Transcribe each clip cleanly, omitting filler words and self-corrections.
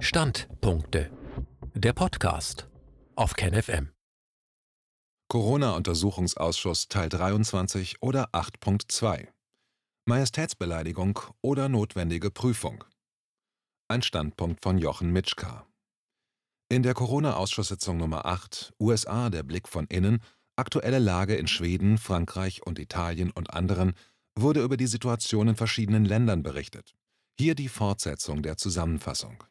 Standpunkte. Der Podcast auf KenFM. Corona-Untersuchungsausschuss Teil 23 oder 8.2. Majestätsbeleidigung oder notwendige Prüfung. Ein Standpunkt von Jochen Mitschka. In der Corona-Ausschusssitzung Nummer 8, USA, der Blick von innen, aktuelle Lage in Schweden, Frankreich und Italien und anderen, wurde über die Situation in verschiedenen Ländern berichtet. Hier die Fortsetzung der Zusammenfassung.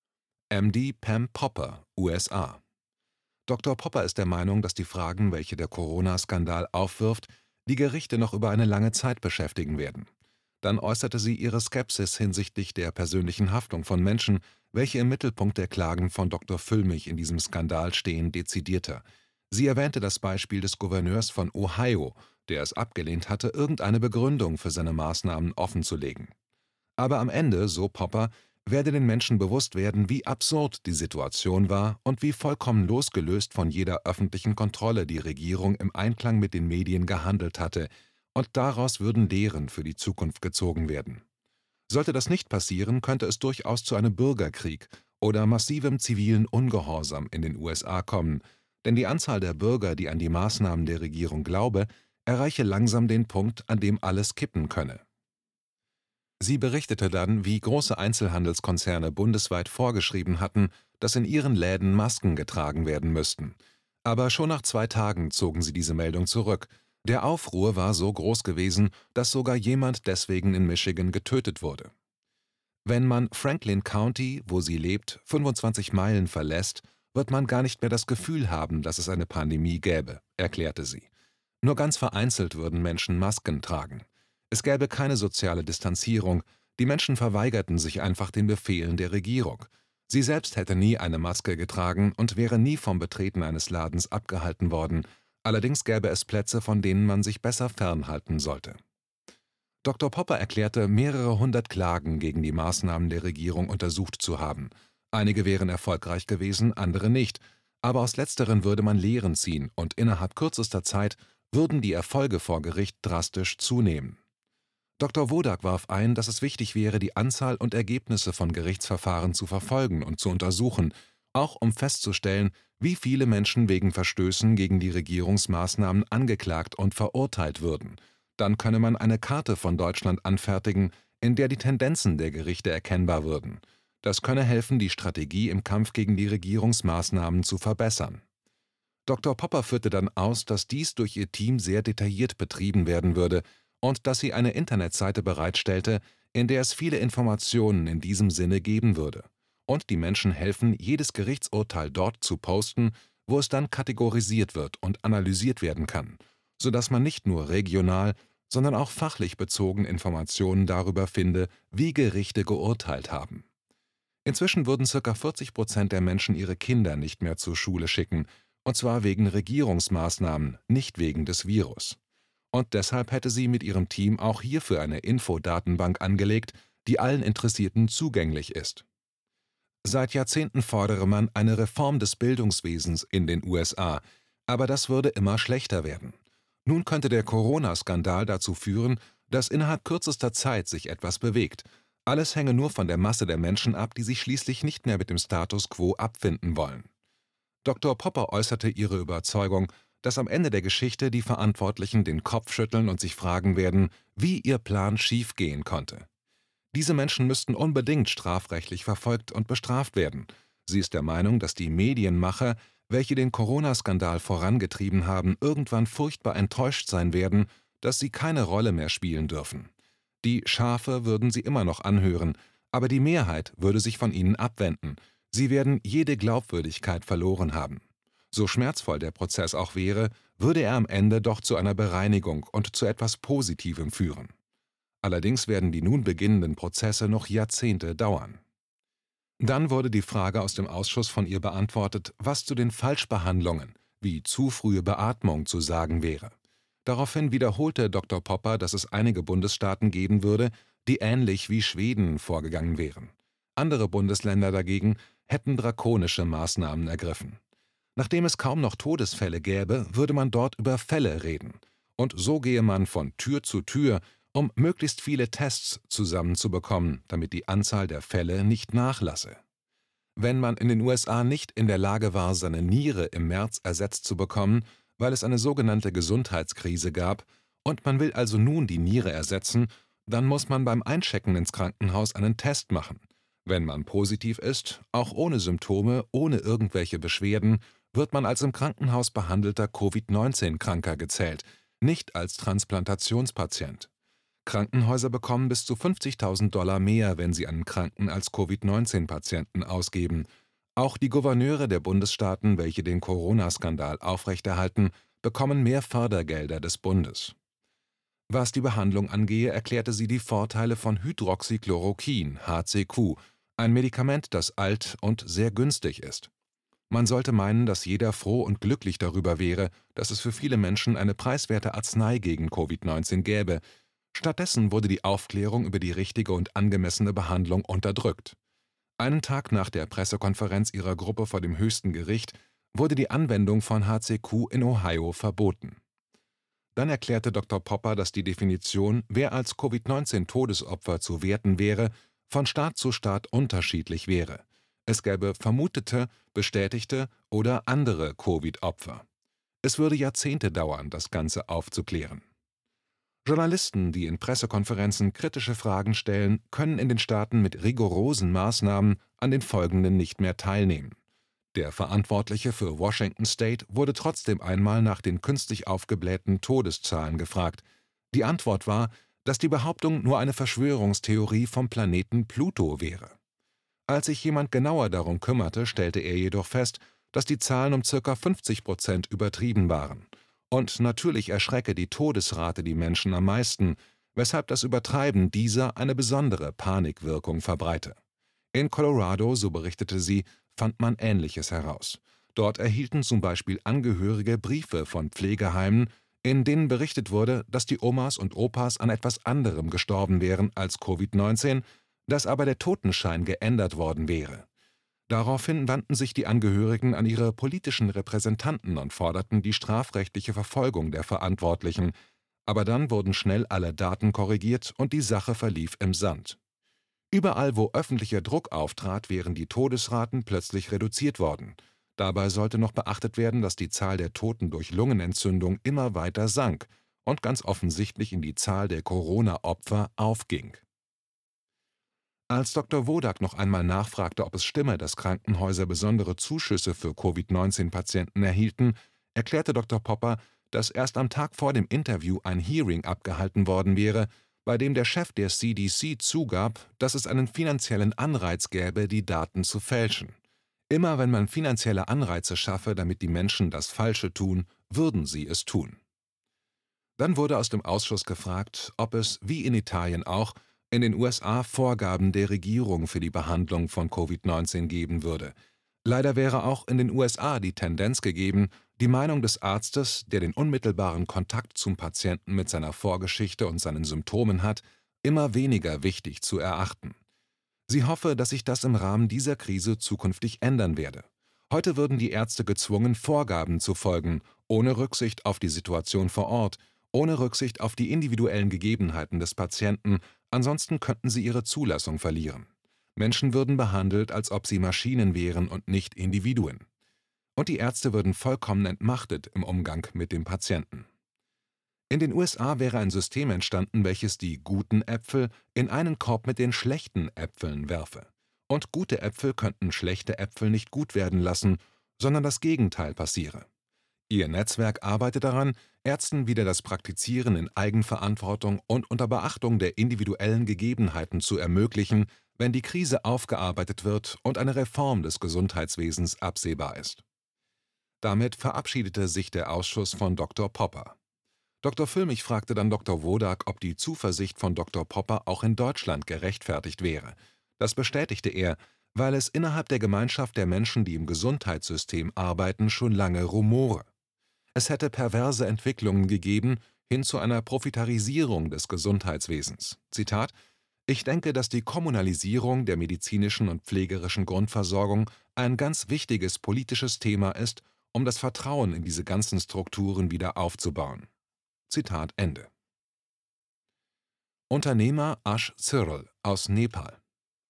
MD Pam Popper, USA. Dr. Popper ist der Meinung, dass die Fragen, welche der Corona-Skandal aufwirft, die Gerichte noch über eine lange Zeit beschäftigen werden. Dann äußerte sie ihre Skepsis hinsichtlich der persönlichen Haftung von Menschen, welche im Mittelpunkt der Klagen von Dr. Füllmich in diesem Skandal stehen, dezidierter. Sie erwähnte das Beispiel des Gouverneurs von Ohio, der es abgelehnt hatte, irgendeine Begründung für seine Maßnahmen offenzulegen. Aber am Ende, so Popper, werde den Menschen bewusst werden, wie absurd die Situation war und wie vollkommen losgelöst von jeder öffentlichen Kontrolle die Regierung im Einklang mit den Medien gehandelt hatte, und daraus würden Lehren für die Zukunft gezogen werden. Sollte das nicht passieren, könnte es durchaus zu einem Bürgerkrieg oder massivem zivilen Ungehorsam in den USA kommen, denn die Anzahl der Bürger, die an die Maßnahmen der Regierung glaube, erreiche langsam den Punkt, an dem alles kippen könne. Sie berichtete dann, wie große Einzelhandelskonzerne bundesweit vorgeschrieben hatten, dass in ihren Läden Masken getragen werden müssten. Aber schon nach 2 Tagen zogen sie diese Meldung zurück. Der Aufruhr war so groß gewesen, dass sogar jemand deswegen in Michigan getötet wurde. Wenn man Franklin County, wo sie lebt, 25 Meilen verlässt, wird man gar nicht mehr das Gefühl haben, dass es eine Pandemie gäbe, erklärte sie. Nur ganz vereinzelt würden Menschen Masken tragen. Es gäbe keine soziale Distanzierung, die Menschen verweigerten sich einfach den Befehlen der Regierung. Sie selbst hätte nie eine Maske getragen und wäre nie vom Betreten eines Ladens abgehalten worden, allerdings gäbe es Plätze, von denen man sich besser fernhalten sollte. Dr. Popper erklärte, mehrere 100 Klagen gegen die Maßnahmen der Regierung untersucht zu haben. Einige wären erfolgreich gewesen, andere nicht, aber aus letzteren würde man Lehren ziehen und innerhalb kürzester Zeit würden die Erfolge vor Gericht drastisch zunehmen. Dr. Wodak warf ein, dass es wichtig wäre, die Anzahl und Ergebnisse von Gerichtsverfahren zu verfolgen und zu untersuchen, auch um festzustellen, wie viele Menschen wegen Verstößen gegen die Regierungsmaßnahmen angeklagt und verurteilt würden. Dann könne man eine Karte von Deutschland anfertigen, in der die Tendenzen der Gerichte erkennbar würden. Das könne helfen, die Strategie im Kampf gegen die Regierungsmaßnahmen zu verbessern. Dr. Popper führte dann aus, dass dies durch ihr Team sehr detailliert betrieben werden würde, und dass sie eine Internetseite bereitstellte, in der es viele Informationen in diesem Sinne geben würde, und die Menschen helfen, jedes Gerichtsurteil dort zu posten, wo es dann kategorisiert wird und analysiert werden kann, sodass man nicht nur regional, sondern auch fachlich bezogen Informationen darüber finde, wie Gerichte geurteilt haben. Inzwischen würden ca. 40% der Menschen ihre Kinder nicht mehr zur Schule schicken, und zwar wegen Regierungsmaßnahmen, nicht wegen des Virus. Und deshalb hätte sie mit ihrem Team auch hierfür eine Infodatenbank angelegt, die allen Interessierten zugänglich ist. Seit Jahrzehnten fordere man eine Reform des Bildungswesens in den USA, aber das würde immer schlechter werden. Nun könnte der Corona-Skandal dazu führen, dass innerhalb kürzester Zeit sich etwas bewegt. Alles hänge nur von der Masse der Menschen ab, die sich schließlich nicht mehr mit dem Status quo abfinden wollen. Dr. Popper äußerte ihre Überzeugung, dass am Ende der Geschichte die Verantwortlichen den Kopf schütteln und sich fragen werden, wie ihr Plan schiefgehen konnte. Diese Menschen müssten unbedingt strafrechtlich verfolgt und bestraft werden. Sie ist der Meinung, dass die Medienmacher, welche den Corona-Skandal vorangetrieben haben, irgendwann furchtbar enttäuscht sein werden, dass sie keine Rolle mehr spielen dürfen. Die Schafe würden sie immer noch anhören, aber die Mehrheit würde sich von ihnen abwenden. Sie werden jede Glaubwürdigkeit verloren haben. So schmerzvoll der Prozess auch wäre, würde er am Ende doch zu einer Bereinigung und zu etwas Positivem führen. Allerdings werden die nun beginnenden Prozesse noch Jahrzehnte dauern. Dann wurde die Frage aus dem Ausschuss von ihr beantwortet, was zu den Falschbehandlungen, wie zu frühe Beatmung, zu sagen wäre. Daraufhin wiederholte Dr. Popper, dass es einige Bundesstaaten geben würde, die ähnlich wie Schweden vorgegangen wären. Andere Bundesländer dagegen hätten drakonische Maßnahmen ergriffen. Nachdem es kaum noch Todesfälle gäbe, würde man dort über Fälle reden. Und so gehe man von Tür zu Tür, um möglichst viele Tests zusammenzubekommen, damit die Anzahl der Fälle nicht nachlasse. Wenn man in den USA nicht in der Lage war, seine Niere im März ersetzt zu bekommen, weil es eine sogenannte Gesundheitskrise gab, und man will also nun die Niere ersetzen, dann muss man beim Einchecken ins Krankenhaus einen Test machen. Wenn man positiv ist, auch ohne Symptome, ohne irgendwelche Beschwerden, wird man als im Krankenhaus behandelter Covid-19-Kranker gezählt, nicht als Transplantationspatient. Krankenhäuser bekommen bis zu $50.000 mehr, wenn sie einen Kranken als Covid-19-Patienten ausgeben. Auch die Gouverneure der Bundesstaaten, welche den Corona-Skandal aufrechterhalten, bekommen mehr Fördergelder des Bundes. Was die Behandlung angehe, erklärte sie die Vorteile von Hydroxychloroquin, HCQ, ein Medikament, das alt und sehr günstig ist. Man sollte meinen, dass jeder froh und glücklich darüber wäre, dass es für viele Menschen eine preiswerte Arznei gegen Covid-19 gäbe. Stattdessen wurde die Aufklärung über die richtige und angemessene Behandlung unterdrückt. Einen Tag nach der Pressekonferenz ihrer Gruppe vor dem höchsten Gericht wurde die Anwendung von HCQ in Ohio verboten. Dann erklärte Dr. Popper, dass die Definition, wer als Covid-19-Todesopfer zu werten wäre, von Staat zu Staat unterschiedlich wäre. Es gäbe vermutete, bestätigte oder andere Covid-Opfer. Es würde Jahrzehnte dauern, das Ganze aufzuklären. Journalisten, die in Pressekonferenzen kritische Fragen stellen, können in den Staaten mit rigorosen Maßnahmen an den folgenden nicht mehr teilnehmen. Der Verantwortliche für Washington State wurde trotzdem einmal nach den künstlich aufgeblähten Todeszahlen gefragt. Die Antwort war, dass die Behauptung nur eine Verschwörungstheorie vom Planeten Pluto wäre. Als sich jemand genauer darum kümmerte, stellte er jedoch fest, dass die Zahlen um ca. 50% übertrieben waren. Und natürlich erschrecke die Todesrate die Menschen am meisten, weshalb das Übertreiben dieser eine besondere Panikwirkung verbreite. In Colorado, so berichtete sie, fand man Ähnliches heraus. Dort erhielten zum Beispiel Angehörige Briefe von Pflegeheimen, in denen berichtet wurde, dass die Omas und Opas an etwas anderem gestorben wären als Covid-19, dass aber der Totenschein geändert worden wäre. Daraufhin wandten sich die Angehörigen an ihre politischen Repräsentanten und forderten die strafrechtliche Verfolgung der Verantwortlichen. Aber dann wurden schnell alle Daten korrigiert und die Sache verlief im Sand. Überall, wo öffentlicher Druck auftrat, wären die Todesraten plötzlich reduziert worden. Dabei sollte noch beachtet werden, dass die Zahl der Toten durch Lungenentzündung immer weiter sank und ganz offensichtlich in die Zahl der Corona-Opfer aufging. Als Dr. Wodak noch einmal nachfragte, ob es stimme, dass Krankenhäuser besondere Zuschüsse für Covid-19-Patienten erhielten, erklärte Dr. Popper, dass erst am Tag vor dem Interview ein Hearing abgehalten worden wäre, bei dem der Chef der CDC zugab, dass es einen finanziellen Anreiz gäbe, die Daten zu fälschen. Immer wenn man finanzielle Anreize schaffe, damit die Menschen das Falsche tun, würden sie es tun. Dann wurde aus dem Ausschuss gefragt, ob es, wie in Italien auch, in den USA Vorgaben der Regierung für die Behandlung von Covid-19 geben würde. Leider wäre auch in den USA die Tendenz gegeben, die Meinung des Arztes, der den unmittelbaren Kontakt zum Patienten mit seiner Vorgeschichte und seinen Symptomen hat, immer weniger wichtig zu erachten. Sie hoffe, dass sich das im Rahmen dieser Krise zukünftig ändern werde. Heute würden die Ärzte gezwungen, Vorgaben zu folgen, ohne Rücksicht auf die Situation vor Ort, ohne Rücksicht auf die individuellen Gegebenheiten des Patienten, ansonsten könnten sie ihre Zulassung verlieren. Menschen würden behandelt, als ob sie Maschinen wären und nicht Individuen. Und die Ärzte würden vollkommen entmachtet im Umgang mit dem Patienten. In den USA wäre ein System entstanden, welches die guten Äpfel in einen Korb mit den schlechten Äpfeln werfe. Und gute Äpfel könnten schlechte Äpfel nicht gut werden lassen, sondern das Gegenteil passiere. Ihr Netzwerk arbeitet daran, Ärzten wieder das Praktizieren in Eigenverantwortung und unter Beachtung der individuellen Gegebenheiten zu ermöglichen, wenn die Krise aufgearbeitet wird und eine Reform des Gesundheitswesens absehbar ist. Damit verabschiedete sich der Ausschuss von Dr. Popper. Dr. Füllmich fragte dann Dr. Wodak, ob die Zuversicht von Dr. Popper auch in Deutschland gerechtfertigt wäre. Das bestätigte er, weil es innerhalb der Gemeinschaft der Menschen, die im Gesundheitssystem arbeiten, schon lange rumore. Es hätte perverse Entwicklungen gegeben hin zu einer Profitarisierung des Gesundheitswesens. Zitat: Ich denke, dass die Kommunalisierung der medizinischen und pflegerischen Grundversorgung ein ganz wichtiges politisches Thema ist, um das Vertrauen in diese ganzen Strukturen wieder aufzubauen. Zitat Ende. Unternehmer Ash Cyril aus Nepal.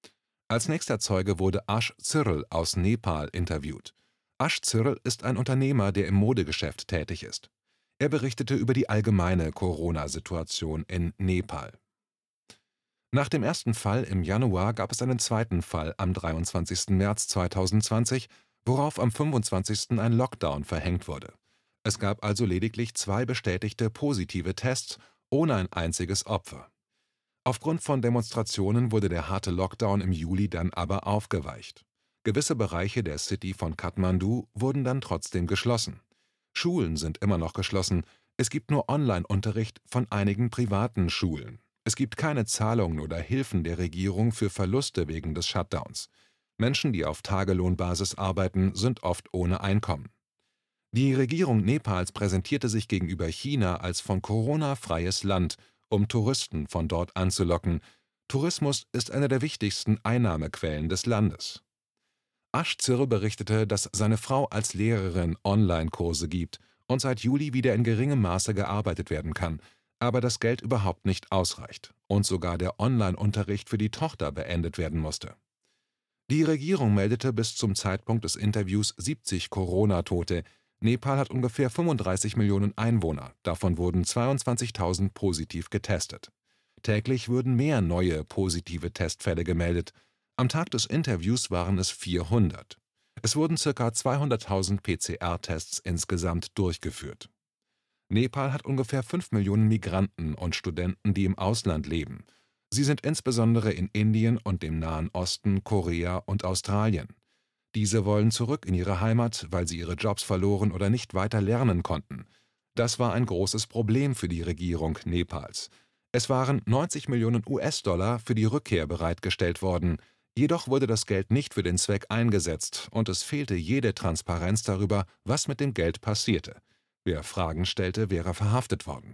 Als nächster Zeuge wurde Ash Cyril aus Nepal interviewt. Ash Cyril ist ein Unternehmer, der im Modegeschäft tätig ist. Er berichtete über die allgemeine Corona-Situation in Nepal. Nach dem ersten Fall im Januar gab es einen zweiten Fall am 23. März 2020, worauf am 25. ein Lockdown verhängt wurde. Es gab also lediglich 2 bestätigte positive Tests, ohne ein einziges Opfer. Aufgrund von Demonstrationen wurde der harte Lockdown im Juli dann aber aufgeweicht. Gewisse Bereiche der City von Kathmandu wurden dann trotzdem geschlossen. Schulen sind immer noch geschlossen, es gibt nur Online-Unterricht von einigen privaten Schulen. Es gibt keine Zahlungen oder Hilfen der Regierung für Verluste wegen des Shutdowns. Menschen, die auf Tagelohnbasis arbeiten, sind oft ohne Einkommen. Die Regierung Nepals präsentierte sich gegenüber China als von Corona freies Land, um Touristen von dort anzulocken. Tourismus ist eine der wichtigsten Einnahmequellen des Landes. Ash Cyril berichtete, dass seine Frau als Lehrerin Online-Kurse gibt und seit Juli wieder in geringem Maße gearbeitet werden kann, aber das Geld überhaupt nicht ausreicht und sogar der Online-Unterricht für die Tochter beendet werden musste. Die Regierung meldete bis zum Zeitpunkt des Interviews 70 Corona-Tote. Nepal hat ungefähr 35 Millionen Einwohner, davon wurden 22.000 positiv getestet. Täglich würden mehr neue positive Testfälle gemeldet. Am Tag des Interviews waren es 400. Es wurden ca. 200.000 PCR-Tests insgesamt durchgeführt. Nepal hat ungefähr 5 Millionen Migranten und Studenten, die im Ausland leben. Sie sind insbesondere in Indien und dem Nahen Osten, Korea und Australien. Diese wollen zurück in ihre Heimat, weil sie ihre Jobs verloren oder nicht weiter lernen konnten. Das war ein großes Problem für die Regierung Nepals. Es waren 90 Millionen US-Dollar für die Rückkehr bereitgestellt worden. Jedoch wurde das Geld nicht für den Zweck eingesetzt und es fehlte jede Transparenz darüber, was mit dem Geld passierte. Wer Fragen stellte, wäre verhaftet worden.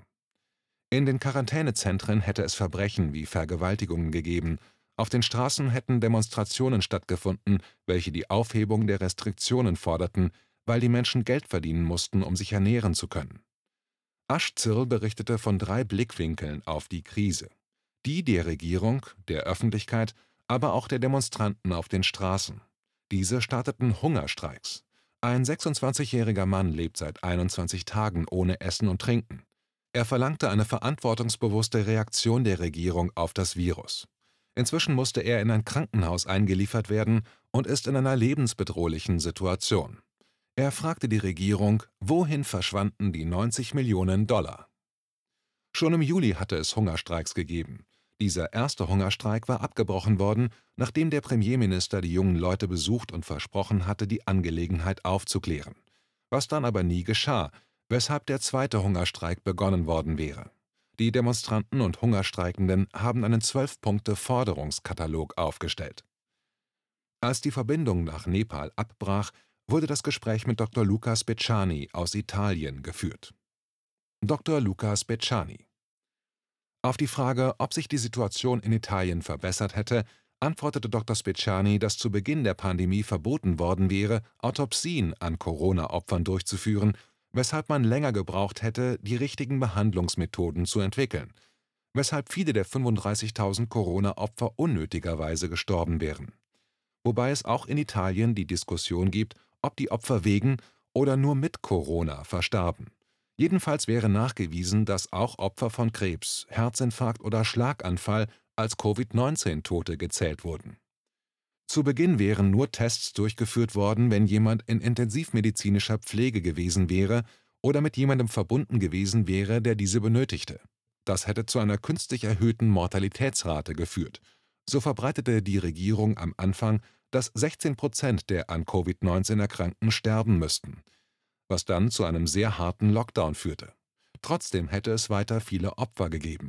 In den Quarantänezentren hätte es Verbrechen wie Vergewaltigungen gegeben. Auf den Straßen hätten Demonstrationen stattgefunden, welche die Aufhebung der Restriktionen forderten, weil die Menschen Geld verdienen mussten, um sich ernähren zu können. Ash Cyril berichtete von 3 Blickwinkeln auf die Krise. Die der Regierung, der Öffentlichkeit, aber auch der Demonstranten auf den Straßen. Diese starteten Hungerstreiks. Ein 26-jähriger Mann lebt seit 21 Tagen ohne Essen und Trinken. Er verlangte eine verantwortungsbewusste Reaktion der Regierung auf das Virus. Inzwischen musste er in ein Krankenhaus eingeliefert werden und ist in einer lebensbedrohlichen Situation. Er fragte die Regierung, wohin verschwanden die 90 Millionen Dollar? Schon im Juli hatte es Hungerstreiks gegeben. Dieser erste Hungerstreik war abgebrochen worden, nachdem der Premierminister die jungen Leute besucht und versprochen hatte, die Angelegenheit aufzuklären. Was dann aber nie geschah, weshalb der zweite Hungerstreik begonnen worden wäre. Die Demonstranten und Hungerstreikenden haben einen 12-Punkte-Forderungskatalog aufgestellt. Als die Verbindung nach Nepal abbrach, wurde das Gespräch mit Dr. Luca Speciani aus Italien geführt. Dr. Luca Speciani: Auf die Frage, ob sich die Situation in Italien verbessert hätte, antwortete Dr. Speciani, dass zu Beginn der Pandemie verboten worden wäre, Autopsien an Corona-Opfern durchzuführen, weshalb man länger gebraucht hätte, die richtigen Behandlungsmethoden zu entwickeln, weshalb viele der 35.000 Corona-Opfer unnötigerweise gestorben wären. Wobei es auch in Italien die Diskussion gibt, ob die Opfer wegen oder nur mit Corona verstarben. Jedenfalls wäre nachgewiesen, dass auch Opfer von Krebs, Herzinfarkt oder Schlaganfall als Covid-19-Tote gezählt wurden. Zu Beginn wären nur Tests durchgeführt worden, wenn jemand in intensivmedizinischer Pflege gewesen wäre oder mit jemandem verbunden gewesen wäre, der diese benötigte. Das hätte zu einer künstlich erhöhten Mortalitätsrate geführt. So verbreitete die Regierung am Anfang, dass 16% der an Covid-19 Erkrankten sterben müssten, was dann zu einem sehr harten Lockdown führte. Trotzdem hätte es weiter viele Opfer gegeben.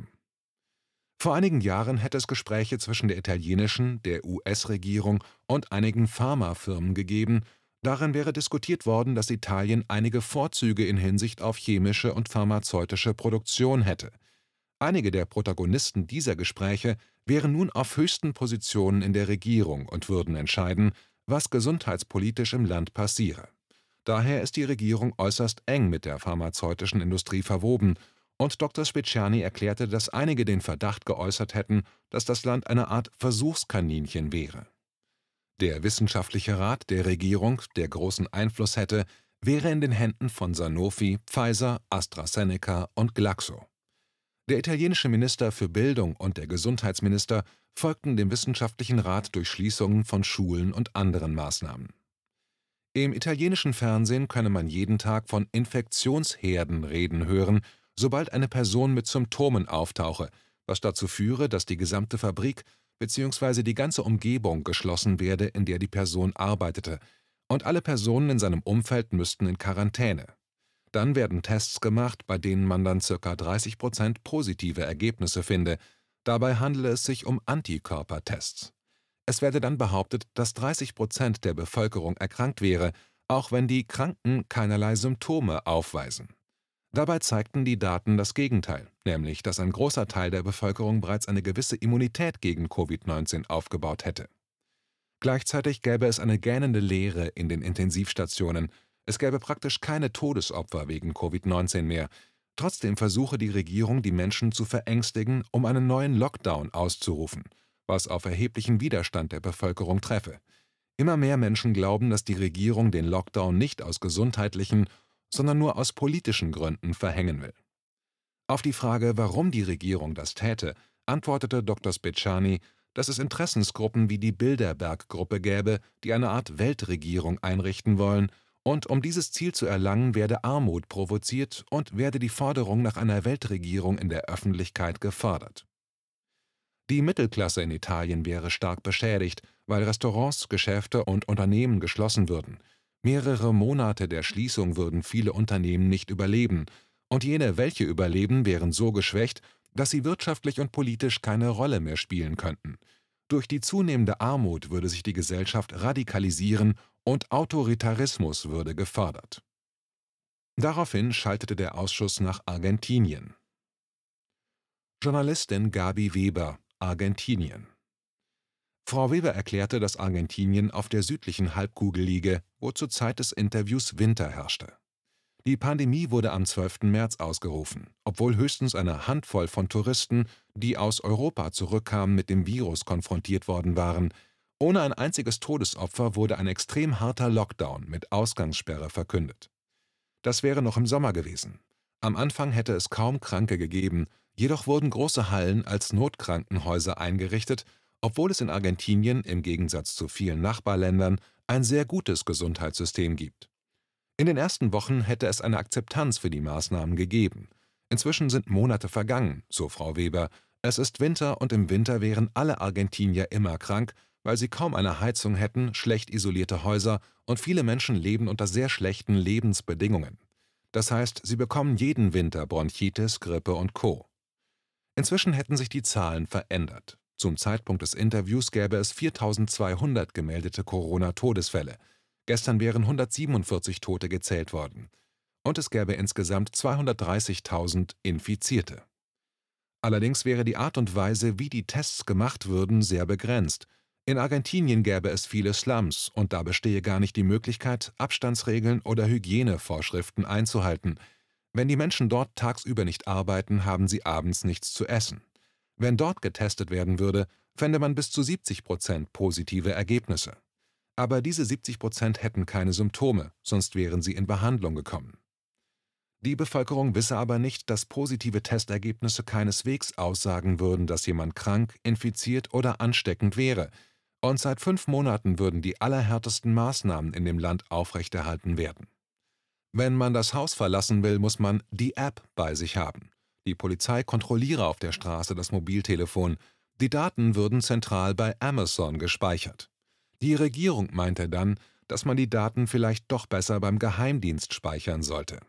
Vor einigen Jahren hätte es Gespräche zwischen der italienischen, der US-Regierung und einigen Pharmafirmen gegeben. Darin wäre diskutiert worden, dass Italien einige Vorzüge in Hinsicht auf chemische und pharmazeutische Produktion hätte. Einige der Protagonisten dieser Gespräche wären nun auf höchsten Positionen in der Regierung und würden entscheiden, was gesundheitspolitisch im Land passiere. Daher ist die Regierung äußerst eng mit der pharmazeutischen Industrie verwoben, und Dr. Speciani erklärte, dass einige den Verdacht geäußert hätten, dass das Land eine Art Versuchskaninchen wäre. Der wissenschaftliche Rat der Regierung, der großen Einfluss hätte, wäre in den Händen von Sanofi, Pfizer, AstraZeneca und Glaxo. Der italienische Minister für Bildung und der Gesundheitsminister folgten dem wissenschaftlichen Rat durch Schließungen von Schulen und anderen Maßnahmen. Im italienischen Fernsehen könne man jeden Tag von Infektionsherden reden hören, sobald eine Person mit Symptomen auftauche, was dazu führe, dass die gesamte Fabrik bzw. die ganze Umgebung geschlossen werde, in der die Person arbeitete, und alle Personen in seinem Umfeld müssten in Quarantäne. Dann werden Tests gemacht, bei denen man dann ca. 30% positive Ergebnisse finde. Dabei handele es sich um Antikörpertests. Es werde dann behauptet, dass 30% der Bevölkerung erkrankt wäre, auch wenn die Kranken keinerlei Symptome aufweisen. Dabei zeigten die Daten das Gegenteil, nämlich dass ein großer Teil der Bevölkerung bereits eine gewisse Immunität gegen Covid-19 aufgebaut hätte. Gleichzeitig gäbe es eine gähnende Leere in den Intensivstationen. Es gäbe praktisch keine Todesopfer wegen Covid-19 mehr. Trotzdem versuche die Regierung, die Menschen zu verängstigen, um einen neuen Lockdown auszurufen, was auf erheblichen Widerstand der Bevölkerung treffe. Immer mehr Menschen glauben, dass die Regierung den Lockdown nicht aus gesundheitlichen, sondern nur aus politischen Gründen verhängen will. Auf die Frage, warum die Regierung das täte, antwortete Dr. Speciani, dass es Interessensgruppen wie die Bilderberg-Gruppe gäbe, die eine Art Weltregierung einrichten wollen, und um dieses Ziel zu erlangen, werde Armut provoziert und werde die Forderung nach einer Weltregierung in der Öffentlichkeit gefördert. Die Mittelklasse in Italien wäre stark beschädigt, weil Restaurants, Geschäfte und Unternehmen geschlossen würden. Mehrere Monate der Schließung würden viele Unternehmen nicht überleben, und jene, welche überleben, wären so geschwächt, dass sie wirtschaftlich und politisch keine Rolle mehr spielen könnten. Durch die zunehmende Armut würde sich die Gesellschaft radikalisieren und Autoritarismus würde gefördert. Daraufhin schaltete der Ausschuss nach Argentinien. Journalistin Gabi Weber, Argentinien. Frau Weber erklärte, dass Argentinien auf der südlichen Halbkugel liege, wo zur Zeit des Interviews Winter herrschte. Die Pandemie wurde am 12. März ausgerufen, obwohl höchstens eine Handvoll von Touristen, die aus Europa zurückkamen, mit dem Virus konfrontiert worden waren. Ohne ein einziges Todesopfer wurde ein extrem harter Lockdown mit Ausgangssperre verkündet. Das wäre noch im Sommer gewesen. Am Anfang hätte es kaum Kranke gegeben, jedoch wurden große Hallen als Notkrankenhäuser eingerichtet, obwohl es in Argentinien im Gegensatz zu vielen Nachbarländern ein sehr gutes Gesundheitssystem gibt. In den ersten Wochen hätte es eine Akzeptanz für die Maßnahmen gegeben. Inzwischen sind Monate vergangen, so Frau Weber. Es ist Winter und im Winter wären alle Argentinier immer krank, weil sie kaum eine Heizung hätten, schlecht isolierte Häuser und viele Menschen leben unter sehr schlechten Lebensbedingungen. Das heißt, sie bekommen jeden Winter Bronchitis, Grippe und Co. Inzwischen hätten sich die Zahlen verändert. Zum Zeitpunkt des Interviews gäbe es 4.200 gemeldete Corona-Todesfälle. Gestern wären 147 Tote gezählt worden. Und es gäbe insgesamt 230.000 Infizierte. Allerdings wäre die Art und Weise, wie die Tests gemacht würden, sehr begrenzt. In Argentinien gäbe es viele Slums und da bestehe gar nicht die Möglichkeit, Abstandsregeln oder Hygienevorschriften einzuhalten. Wenn die Menschen dort tagsüber nicht arbeiten, haben sie abends nichts zu essen. Wenn dort getestet werden würde, fände man bis zu 70% positive Ergebnisse. Aber diese 70% hätten keine Symptome, sonst wären sie in Behandlung gekommen. Die Bevölkerung wisse aber nicht, dass positive Testergebnisse keineswegs aussagen würden, dass jemand krank, infiziert oder ansteckend wäre. Und seit 5 Monaten würden die allerhärtesten Maßnahmen in dem Land aufrechterhalten werden. Wenn man das Haus verlassen will, muss man die App bei sich haben. Die Polizei kontrolliere auf der Straße das Mobiltelefon. Die Daten würden zentral bei Amazon gespeichert. Die Regierung meinte dann, dass man die Daten vielleicht doch besser beim Geheimdienst speichern sollte.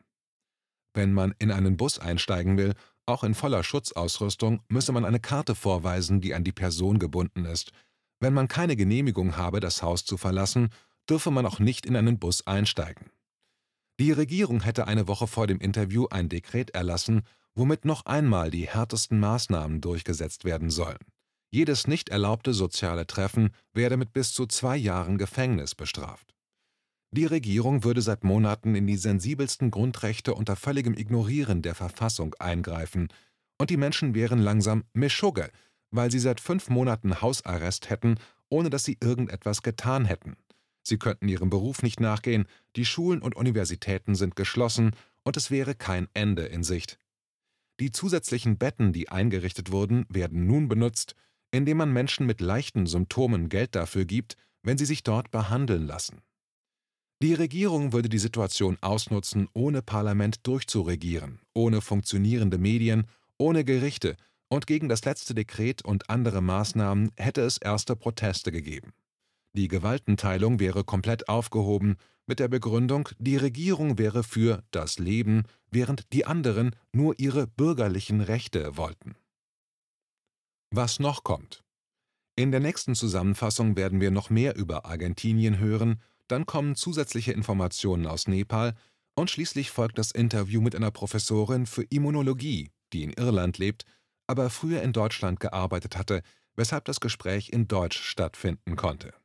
Wenn man in einen Bus einsteigen will, auch in voller Schutzausrüstung, müsse man eine Karte vorweisen, die an die Person gebunden ist. Wenn man keine Genehmigung habe, das Haus zu verlassen, dürfe man auch nicht in einen Bus einsteigen. Die Regierung hätte eine Woche vor dem Interview ein Dekret erlassen, womit noch einmal die härtesten Maßnahmen durchgesetzt werden sollen. Jedes nicht erlaubte soziale Treffen werde mit bis zu 2 Jahren Gefängnis bestraft. Die Regierung würde seit Monaten in die sensibelsten Grundrechte unter völligem Ignorieren der Verfassung eingreifen, und die Menschen wären langsam Meschugge, weil sie seit 5 Monaten Hausarrest hätten ohne dass sie irgendetwas getan hätten. Sie könnten ihrem Beruf nicht nachgehen, die Schulen und Universitäten sind geschlossen und es wäre kein Ende in Sicht. Die zusätzlichen Betten, die eingerichtet wurden, werden nun benutzt, indem man Menschen mit leichten Symptomen Geld dafür gibt, wenn sie sich dort behandeln lassen. Die Regierung würde die Situation ausnutzen, ohne Parlament durchzuregieren, ohne funktionierende Medien, ohne Gerichte, und gegen das letzte Dekret und andere Maßnahmen hätte es erste Proteste gegeben. Die Gewaltenteilung wäre komplett aufgehoben, mit der Begründung, die Regierung wäre für das Leben, während die anderen nur ihre bürgerlichen Rechte wollten. Was noch kommt? In der nächsten Zusammenfassung werden wir noch mehr über Argentinien hören, dann kommen zusätzliche Informationen aus Nepal und schließlich folgt das Interview mit einer Professorin für Immunologie, die in Irland lebt, aber früher in Deutschland gearbeitet hatte, weshalb das Gespräch in Deutsch stattfinden konnte.